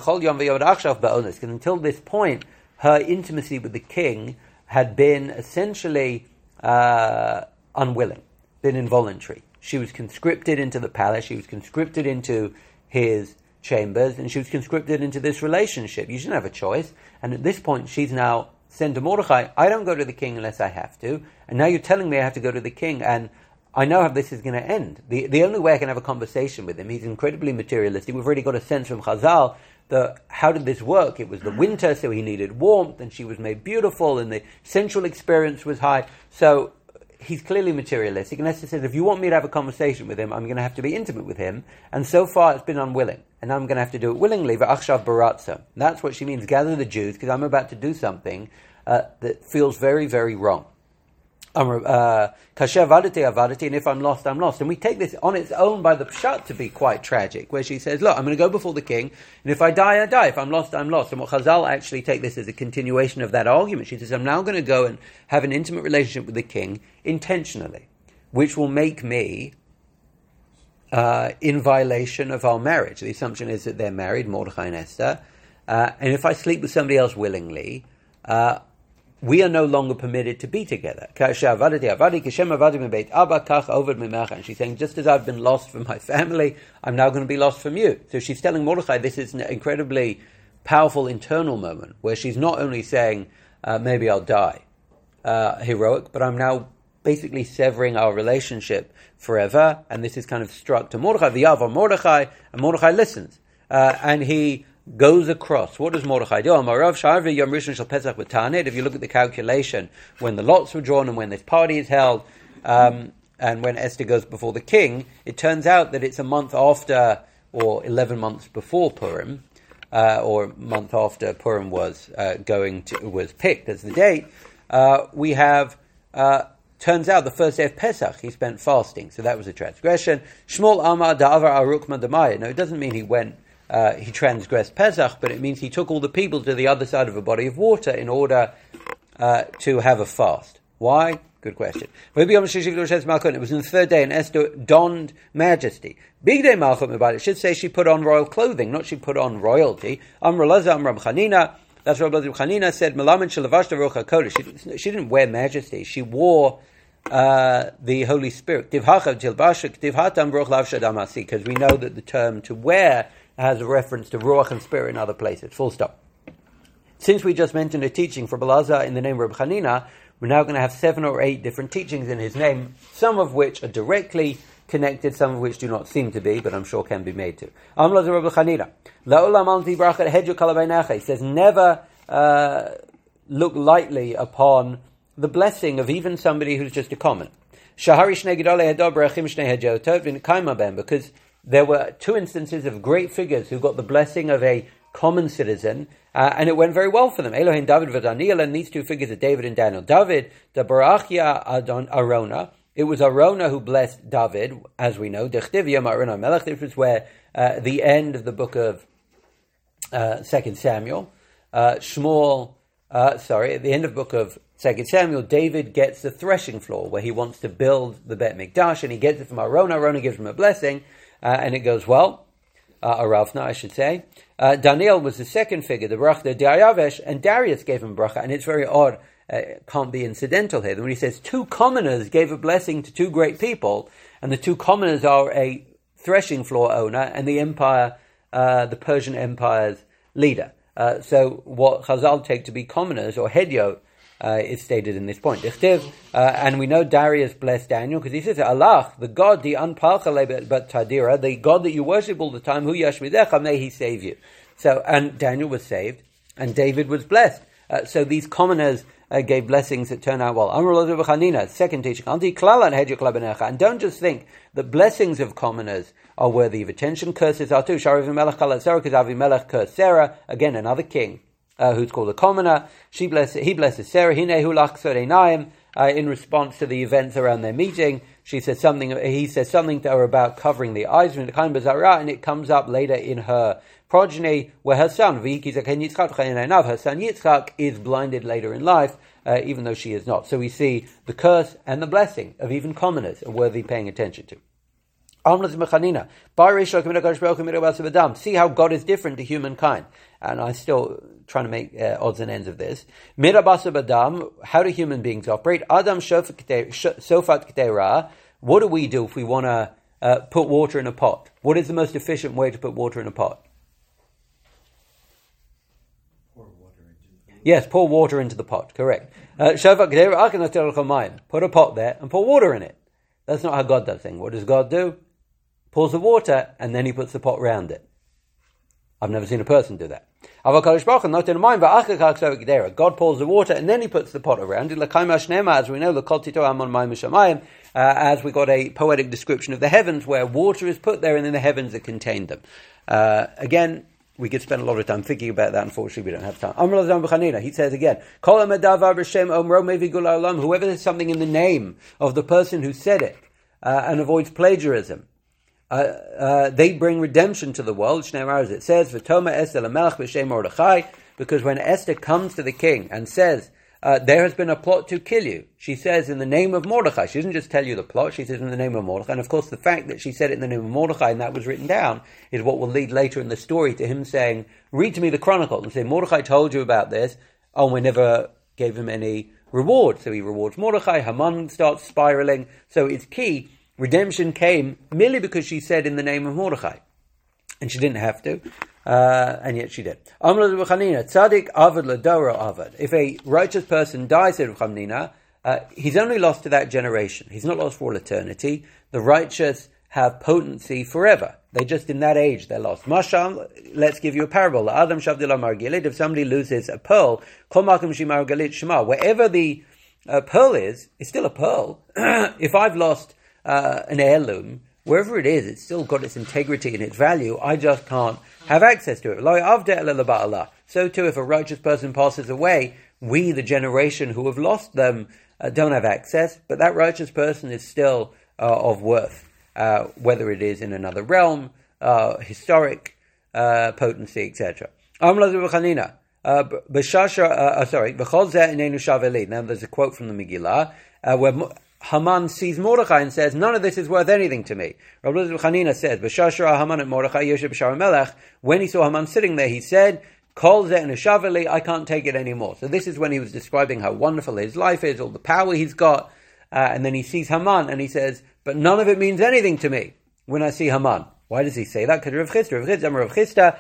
until this point, her intimacy with the king had been essentially unwilling, been involuntary. She was conscripted into the palace, she was conscripted into his chambers, and she was conscripted into this relationship. You shouldn't have a choice. And at this point, she's now said to Mordechai, I don't go to the king unless I have to, and now you're telling me I have to go to the king, and I know how this is going to end. The only way I can have a conversation with him, he's incredibly materialistic. We've already got a sense from Chazal that how did this work? It was the winter, so he needed warmth, and she was made beautiful, and the sensual experience was high. So he's clearly materialistic. And Esther says, if you want me to have a conversation with him, I'm going to have to be intimate with him. And so far it's been unwilling. And now I'm going to have to do it willingly. V'achshav baratza. That's what she means, gather the Jews, because I'm about to do something that feels very, very wrong. Kasher avadati, and if I'm lost, I'm lost. And we take this on its own by the pshat to be quite tragic, where she says, look, I'm going to go before the king, and if I die, I die. If I'm lost, I'm lost. And what Chazal actually take this as a continuation of that argument. She says, I'm now going to go and have an intimate relationship with the king intentionally, which will make me in violation of our marriage. The assumption is that they're married, Mordechai and Esther, and if I sleep with somebody else willingly, we are no longer permitted to be together. And she's saying, just as I've been lost from my family, I'm now going to be lost from you. So she's telling Mordechai this is an incredibly powerful internal moment, where she's not only saying, maybe I'll die, heroic, but I'm now basically severing our relationship forever. And this is kind of struck to Mordechai, V'yav Mordechai, and Mordechai listens. And he goes across. What does Mordechai do? If you look at the calculation, when the lots were drawn and when this party is held, and when Esther goes before the king, it turns out that it's a month after, or 11 months before Purim, or a month after Purim was picked as the date. We have turns out the first day of Pesach he spent fasting, so that was a transgression. Shmuel Amar Da'avar Arukma Damaya. No, it doesn't mean he went. He transgressed Pesach, but it means he took all the people to the other side of a body of water in order to have a fast. Why? Good question. It was in the third day, and Esther donned majesty. Big day Malchut Mebal. It should say she put on royal clothing, not she put on royalty. Amr Laza, Amram Chanina. That's what Rabbi Chanina said. Melamed Shalavashta Rocha Kodesh. She didn't wear majesty. She wore the Holy Spirit. Because we know that the term to wear has a reference to Ruach and Spirit in other places, full stop. Since we just mentioned a teaching for Elazar in the name of Reb Chanina, we're now going to have 7 or 8 different teachings in his name, some of which are directly connected, some of which do not seem to be, but I'm sure can be made to. He says, never look lightly upon the blessing of even somebody who's just a common. Because there were 2 instances of great figures who got the blessing of a common citizen, and it went very well for them. Elohim David v'Daniel, and these 2 figures are David and Daniel. David, the Barachia Adon Arona. It was Arona who blessed David, as we know. Dechtiv Yom Arona Melech. This was where the end of the book of 2 Samuel. At the end of the book of 2 Samuel, David gets the threshing floor where he wants to build the Bet Mikdash, and he gets it from Arona. Arona gives him a blessing, and it goes well. Aravna, I should say. Daniel was the second figure, the Barachta Dariavesh, and Darius gave him bracha, and it's very odd, it can't be incidental here. When he says 2 commoners gave a blessing to 2 great people, and the 2 commoners are a threshing floor owner and the empire, the Persian Empire's leader. So what Chazal take to be commoners, or Hedyot, is stated in this point. And we know Darius blessed Daniel because he says, Allah, the God, the unpalchale but tadira, the God that you worship all the time, hu yashmidecha, may he save you. So, and Daniel was saved, and David was blessed. So these commoners gave blessings that turn out well. Second teaching, and don't just think that blessings of commoners are worthy of attention. Curses are too. Because Avimelech cursed Sarah, again another king, who's called a commoner. He blesses Sarah. In response to the events around their meeting, he says something to her about covering the eyes, and it comes up later in her progeny, where her son Yitzchak is blinded later in life, even though she is not. So we see the curse and the blessing of even commoners are worthy paying attention to. See how God is different to humankind. And I'm still trying to make odds and ends of this. How do human beings operate? Adam sofat k'teira. What do we do if we want to put water in a pot? What is the most efficient way to put water in a pot? Yes, pour water into the pot, correct. Put a pot there and pour water in it. That's not how God does things. What does God do? Pours the water and then he puts the pot round it. I've never seen a person do that. God pours the water and then he puts the pot around it. As we know, as we got a poetic description of the heavens where water is put there and then the heavens that contain them. Again, we could spend a lot of time thinking about that. Unfortunately, we don't have time. He says again, whoever says something in the name of the person who said it and avoids plagiarism, they bring redemption to the world. It says, because when Esther comes to the king and says, there has been a plot to kill you, she says in the name of Mordechai. She doesn't just tell you the plot, she says in the name of Mordechai. And of course the fact that she said it in the name of Mordechai and that was written down is what will lead later in the story to him saying, read to me the chronicle, and say, Mordechai told you about this. Oh, we never gave him any reward. So he rewards Mordechai. Haman starts spiraling. So it's key. Redemption came merely because she said in the name of Mordechai. And she didn't have to. And yet she did. If a righteous person dies, said Chanina, he's only lost to that generation. He's not lost for all eternity. The righteous have potency forever. They just in that age they're lost. Mashal, let's give you a parable. Adam Shavdila Margilit, if somebody loses a pearl, wherever the pearl is, it's still a pearl. If I've lost an heirloom, wherever it is, it's still got its integrity and its value. I just can't have access to it. So too, if a righteous person passes away, we, the generation who have lost them, don't have access, but that righteous person is still of worth, whether it is in another realm, historic potency, etc. Now there's a quote from the Megillah, where Haman sees Mordechai and says, none of this is worth anything to me. Rabbi Chanina says, when he saw Haman sitting there, he said, I can't take it anymore. So this is when he was describing how wonderful his life is, all the power he's got, and then he sees Haman and he says, but none of it means anything to me when I see Haman. Why does he say that? Because Rav Chisda,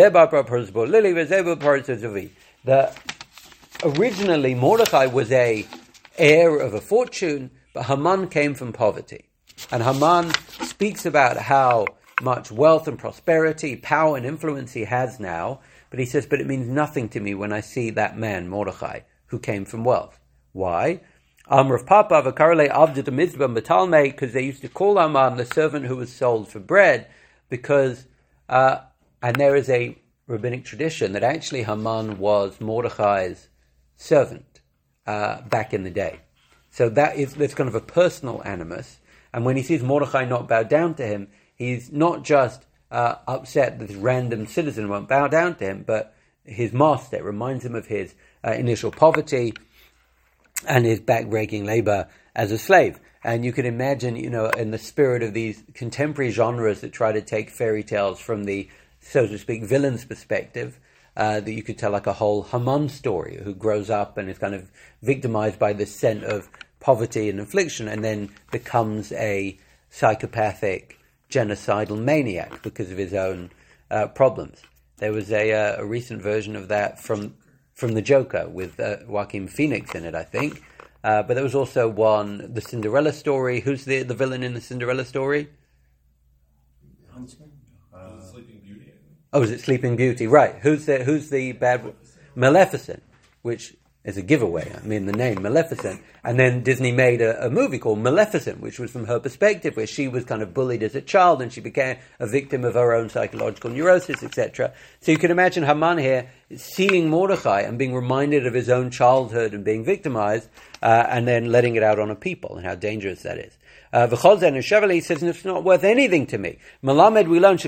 originally Mordechai was a heir of a fortune, but Haman came from poverty. And Haman speaks about how much wealth and prosperity, power and influence he has now, but he says, but it means nothing to me when I see that man, Mordechai, who came from wealth. Why? Amrav Papa v'karale avdid mitzvah metalme, because they used to call Haman the servant who was sold for bread, because, and there is a rabbinic tradition that actually Haman was Mordechai's servant back in the day. So there's kind of a personal animus, and when he sees Mordechai not bow down to him, he's not just upset that this random citizen won't bow down to him, but his master. It reminds him of his initial poverty and his back-breaking labor as a slave. And you can imagine, in the spirit of these contemporary genres that try to take fairy tales from the, so to speak, villain's perspective, that you could tell like a whole Haman story, who grows up and is kind of victimized by this sense of poverty and affliction, and then becomes a psychopathic, genocidal maniac because of his own problems. There was a recent version of that from the Joker with Joaquin Phoenix in it, I think. But there was also one, the Cinderella story. Who's the villain in the Cinderella story? Huntsman? Sleeping Beauty. Oh, is it Sleeping Beauty? Right. Who's the bad? Maleficent, which is a giveaway. I mean, the name Maleficent. And then Disney made a movie called Maleficent, which was from her perspective, where she was kind of bullied as a child and she became a victim of her own psychological neurosis, etc. So you can imagine Haman here seeing Mordechai and being reminded of his own childhood and being victimized, and then letting it out on a people, and how dangerous that is. V'cholzen and Chevrolet says it's not worth anything to me. Malamed, we learn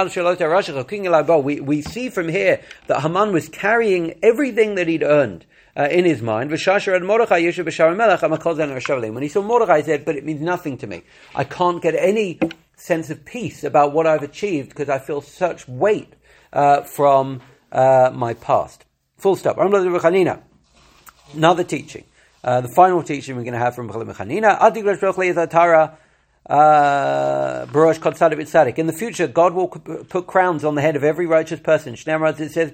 we see from here that Haman was carrying everything that he'd earned in his mind. When he saw Mordechai, he said, but it means nothing to me. I can't get any sense of peace about what I've achieved because I feel such weight from my past. Full stop. Another teaching. The final teaching we're going to have from B'chol Mechanina. In the future, God will put crowns on the head of every righteous person. It says,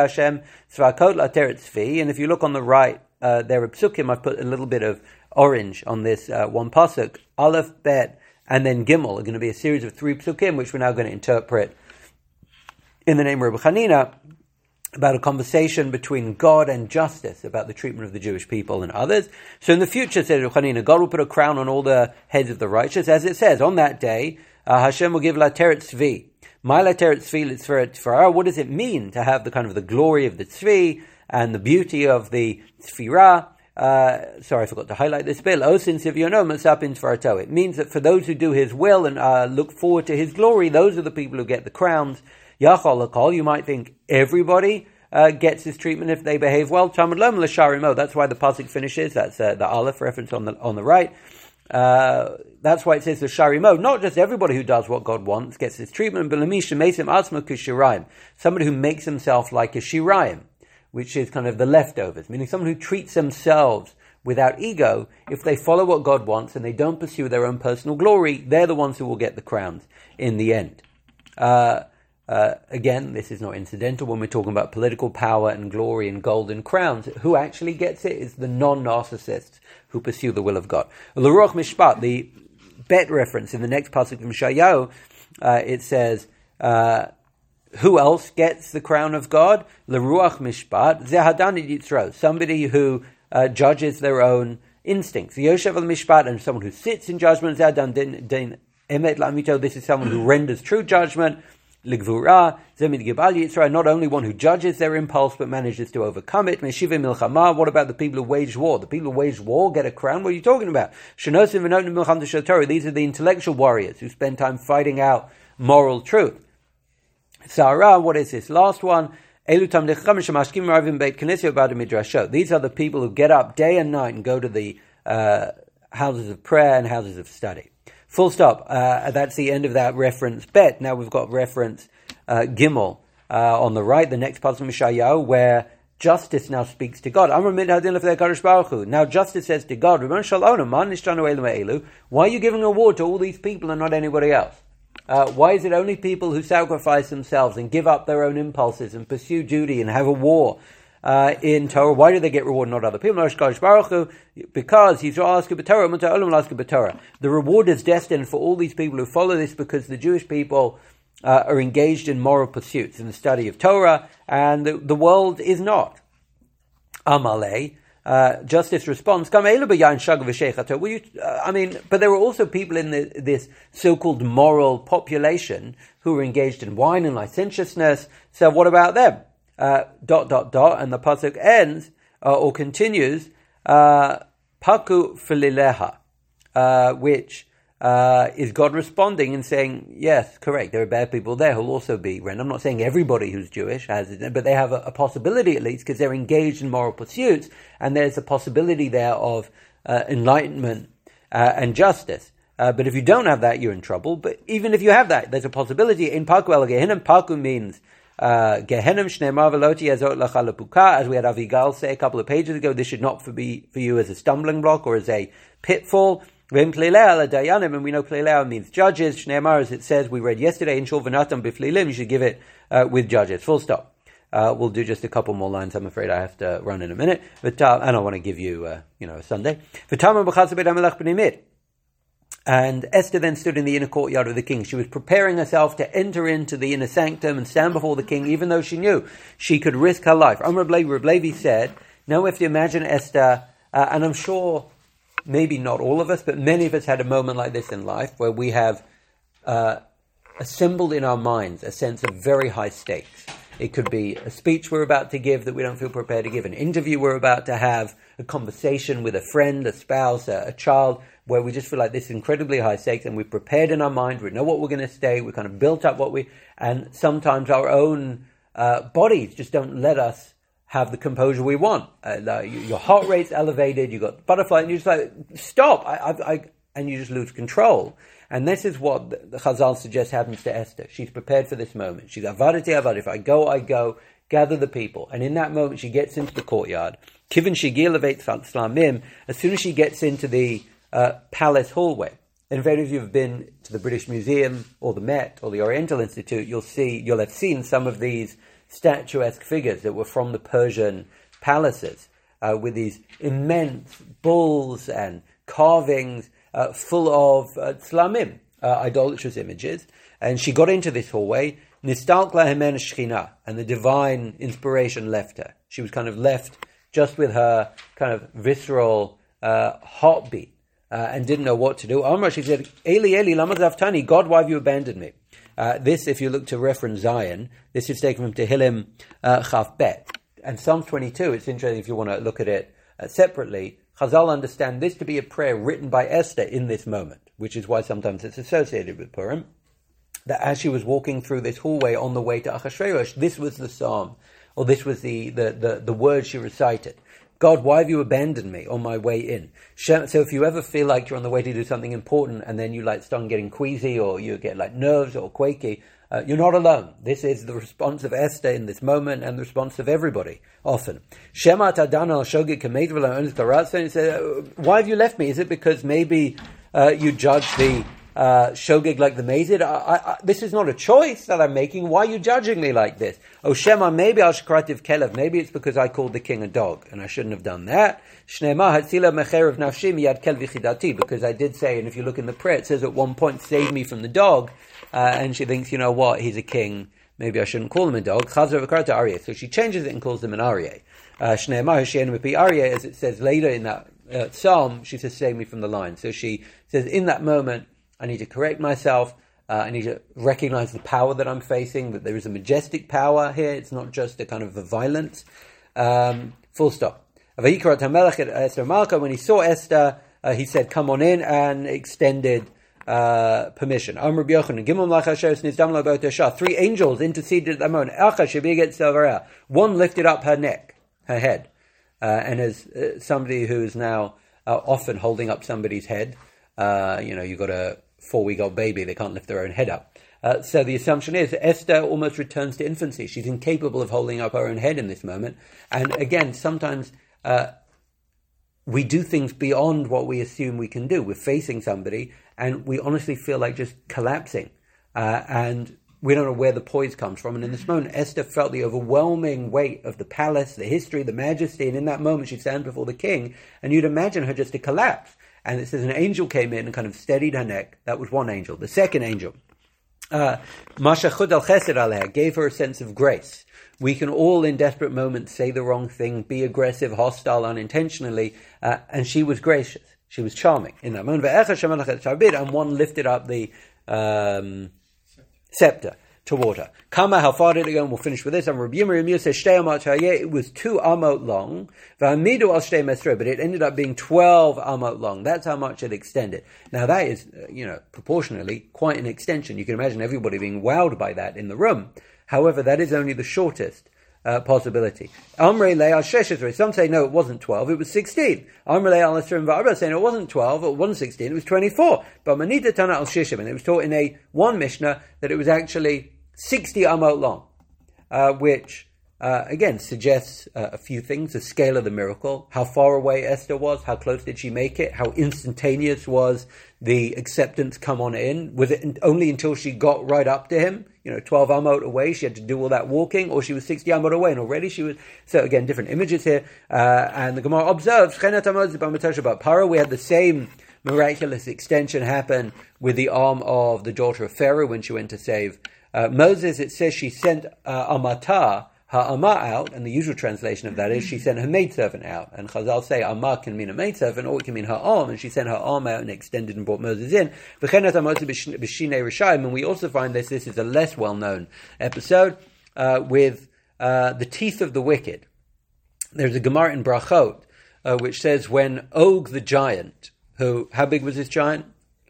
and if you look on the right, there are psukim. I've put a little bit of orange on this one pasuk. Aleph, Bet, and then Gimel are going to be a series of 3 psukim, which we're now going to interpret in the name of Rabbi Chanina, about a conversation between God and justice about the treatment of the Jewish people and others. So in the future, said Rabbi Chanina, God will put a crown on all the heads of the righteous. As it says, on that day, Hashem will give la teret tzvi. My la teret tzvi litzvara. What does it mean to have the kind of the glory of the tzvi and the beauty of the tzvira? Sorry, I forgot to highlight this bit. It means that for those who do His will and look forward to His glory, those are the people who get the crowns. Yachol Akol, you might think everybody gets this treatment if they behave well. Talmud Lom L'Sharimo, that's why the pasuk finishes. That's the Aleph reference on the right. That's why it says L'Sharimo. Not just everybody who does what God wants gets this treatment, but L'Misha Mesim Atzma K'Shirayim, somebody who makes himself like a Shirayim, which is kind of the leftovers, meaning someone who treats themselves without ego. If they follow what God wants and they don't pursue their own personal glory, they're the ones who will get the crowns in the end. Again, this is not incidental when we're talking about political power and glory and golden crowns. Who actually gets it is the non-narcissists who pursue the will of God. L'ruach mishpat, the bet reference in the next pasuk from Shayahu, it says, who else gets the crown of God? L'ruach mishpat, zehadan yitzro, somebody who judges their own instincts. Yoshev al-mishpat, and someone who sits in judgment. Zehadan din emet la'amito, this is someone who renders true judgment. Ligvura, Zemid Gibal Yitzra, not only one who judges their impulse but manages to overcome it. Meshiva Milchama, what about the people who wage war? The people who wage war get a crown? What are you talking about? Shenosim V'notim Milcham T'Shotori, these are the intellectual warriors who spend time fighting out moral truth. Sarah, what is this last one? These are the people who get up day and night and go to the houses of prayer and houses of study. Full stop. That's the end of that reference bet. Now we've got reference Gimel on the right, the next part of Mishayahu, where justice now speaks to God. Now justice says to God, why are you giving a reward to all these people and not anybody else? Why is it only people who sacrifice themselves and give up their own impulses and pursue duty and have a war in Torah? Why do they get reward, not other people? Because he's asked the reward is destined for all these people who follow this, because the Jewish people are engaged in moral pursuits, in the study of Torah, and the world is not. Amalei. Justice responds, but there were also people in this so-called moral population who were engaged in wine and licentiousness. So what about them? And the pasuk ends, or continues, Paku filileha, which is God responding and saying, yes, correct, there are bad people there who'll also be rent. I'm not saying everybody who's Jewish has it, but they have a possibility at least, because they're engaged in moral pursuits, and there's a possibility there of enlightenment and justice. But if you don't have that, you're in trouble. But even if you have that, there's a possibility. In Paku el Gehinnom, Paku means Gehenna Shneimar Veloti Azot Lacha Lepuka, as we had Avigal say a couple of pages ago. This should not be for you as a stumbling block or as a pitfall. And we know Plelea means judges. Shneimar, as it says, we read yesterday, in Shul V'natam B'Flilim, you should give it with judges. Full stop. We'll do just a couple more lines. I'm afraid I have to run in a minute. And I want to give you, a Sunday. And Esther then stood in the inner courtyard of the king. She was preparing herself to enter into the inner sanctum and stand before the king, even though she knew she could risk her life. Reb Levi said, now we have to imagine Esther, and I'm sure maybe not all of us, but many of us had a moment like this in life where we have assembled in our minds a sense of very high stakes. It could be a speech we're about to give that we don't feel prepared to give, an interview we're about to have, a conversation with a friend, a spouse, a child, where we just feel like this is incredibly high stakes, and we've prepared in our mind, we know what we're going to say, we kind of built up and sometimes our own bodies just don't let us have the composure we want. Your heart rate's elevated, you got butterfly, and you're just like, stop, and you just lose control. And this is what the Chazal suggests happens to Esther. She's prepared for this moment. She's avadati avad. If I go, gather the people. And in that moment, she gets into the courtyard. Kivin shigil levet slamim. As soon as she gets into the palace hallway, and if any of you have been to the British Museum or the Met or the Oriental Institute, you'll have seen some of these statuesque figures that were from the Persian palaces, with these immense bulls and carvings full of tzlamim, idolatrous images. And she got into this hallway, nistalkla hemen shechina, and the divine inspiration left her. She was kind of left just with her kind of visceral heartbeat, and didn't know what to do. Amra, she said, Eli, Eli, lama zaftani, God, why have you abandoned me? This, if you look to reference Zion, this is taken from Tehillim Chaf Bet. And Psalm 22, it's interesting if you want to look at it separately. Chazal understand this to be a prayer written by Esther in this moment, which is why sometimes it's associated with Purim. That as she was walking through this hallway on the way to Achashverosh, this was the psalm, or this was the word she recited. God, why have you abandoned me on my way in? So if you ever feel like you're on the way to do something important and then you start getting queasy, or you get nerves or quaky, you're not alone. This is the response of Esther in this moment, and the response of everybody, often. Shema Tadana al-Shogeg and said, why have you left me? Is it because maybe you judge the Shogeg like the Mazid? This is not a choice that I'm making. Why are you judging me like this? Oh, Shema, maybe al-Shkrativ Kelev. Maybe it's because I called the king a dog, and I shouldn't have done that. Shnema Hatzila Mecherev Nafshi Miyad Kel V'chidati, because I did say, and if you look in the prayer, it says at one point, save me from the dog. And she thinks, you know what, he's a king, maybe I shouldn't call him a dog. Chazar v'karta aryeh. So she changes it and calls him an aryeh. Shneimah h'she'enu mipi aryeh, as it says later in that psalm, she says, save me from the lion. So she says, in that moment, I need to correct myself. I need to recognize the power that I'm facing, that there is a majestic power here. It's not just a kind of a violence. Full stop. When he saw Esther, he said, come on in, and extended permission. 3 angels interceded at that moment. One lifted up her neck, her head, and as somebody who is now often holding up somebody's head, you've got a 4-week-old baby, they can't lift their own head up. So the assumption is that Esther almost returns to infancy. She's incapable of holding up her own head in this moment. And again, sometimes we do things beyond what we assume we can do. We're facing somebody, and we honestly feel like just collapsing. and we don't know where the poise comes from. And in this moment, Esther felt the overwhelming weight of the palace, the history, the majesty, and in that moment she stands before the king, and you'd imagine her just to collapse. And it says an angel came in and kind of steadied her neck. That was one angel. The second angel, Mashachud al Chesed aleh, gave her a sense of grace. We can all in desperate moments say the wrong thing, be aggressive, hostile, unintentionally, and she was gracious. She was charming in that moment. And one lifted up the scepter toward her. Kama, how far did it go? And we'll finish with this. It was 2 amot long, but it ended up being 12 amot long. That's how much it extended. Now that is, proportionally quite an extension. You can imagine everybody being wowed by that in the room. However, that is only the shortest possibility. Amrei le'al sheshesrei. Some say no, it wasn't 12, it was 16. Amrei le'al asrim v'arba, saying it wasn't 12, it wasn't 16, it was 24. But manita tana al shishim, and it was taught in one Mishnah that it was actually 60 amot long, which again suggests a few things: the scale of the miracle, how far away Esther was, how close did she make it, how instantaneous was the acceptance come on in. Was it only until she got right up to him, 12 amot away, she had to do all that walking, or she was 60 amot away and already she was? So again, different images here. And the Gemara observes, about Paro, we had the same miraculous extension happen with the arm of the daughter of Pharaoh when she went to save Moses. It says she sent Amata, her Amma out, and the usual translation of that is she sent her maidservant out. And Chazal say Amma can mean a maidservant, or it can mean her arm, and she sent her arm out and extended and brought Moses in. And we also find this is a less well-known episode with the teeth of the wicked. There's a Gemara in Brachot which says when Og the giant, how big was this giant?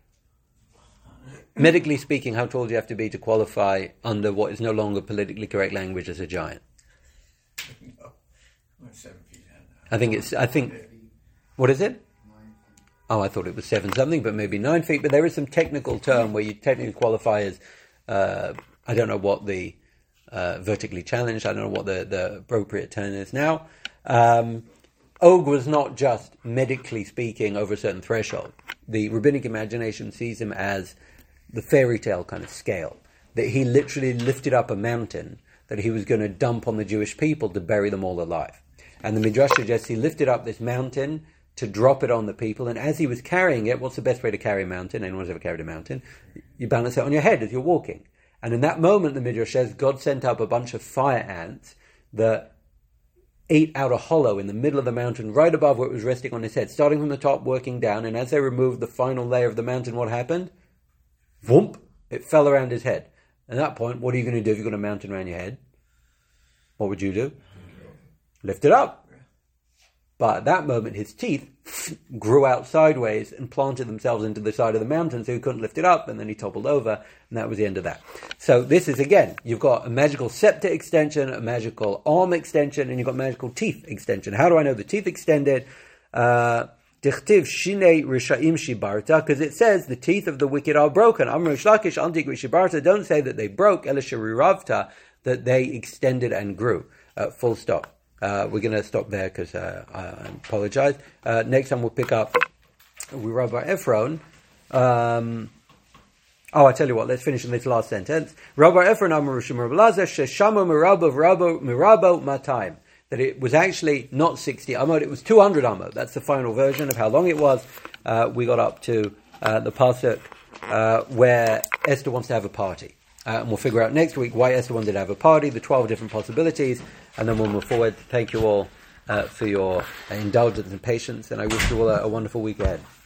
Medically speaking, how tall do you have to be to qualify under what is no longer politically correct language as a giant? No, 7 feet. I think, what is it? Oh, I thought it was 7 something, but maybe 9 feet. But there is some technical term where you technically qualify as, I don't know what the vertically challenged, I don't know what the appropriate term is now. Og was not just medically speaking over a certain threshold. The rabbinic imagination sees him as the fairy tale kind of scale, that he literally lifted up a mountain that he was going to dump on the Jewish people to bury them all alive. And the Midrash suggests he lifted up this mountain to drop it on the people, and as he was carrying it, what's the best way to carry a mountain? Anyone's ever carried a mountain? You balance it on your head as you're walking. And in that moment, the Midrash says, God sent up a bunch of fire ants that ate out a hollow in the middle of the mountain, right above where it was resting on his head, starting from the top, working down, and as they removed the final layer of the mountain, what happened? Whoomp! It fell around his head. At that point, what are you going to do if you've got a mountain around your head? What would you do? Lift it up. But at that moment, his teeth grew out sideways and planted themselves into the side of the mountain, so he couldn't lift it up, and then he toppled over, and that was the end of that. So this is, again, you've got a magical scepter extension, a magical arm extension, and you've got magical teeth extension. How do I know the teeth extended? Dichtiv shinei rishaim shibarta, because it says the teeth of the wicked are broken. Amr shlakish antik shibarta, don't say that they broke, elisha that they extended and grew. Full stop. We're going to stop there because I apologize. Next time we'll pick up with Rabbi Ephron. I tell you what, let's finish in this last sentence. Rabbi Ephron Amar Rishim Rabbi Lazar Sheshamo Mirabo Matayim. That it was actually not 60 amot, it was 200 amot. That's the final version of how long it was. We got up to the pasuk where Esther wants to have a party. And we'll figure out next week why Esther wanted to have a party, the 12 different possibilities, and then we'll move forward. Thank you all for your indulgence and patience, and I wish you all a wonderful week ahead.